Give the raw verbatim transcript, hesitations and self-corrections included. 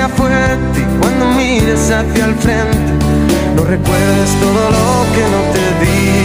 sea fuerte y cuando mires hacia el frente no recuerdes todo lo que no te di.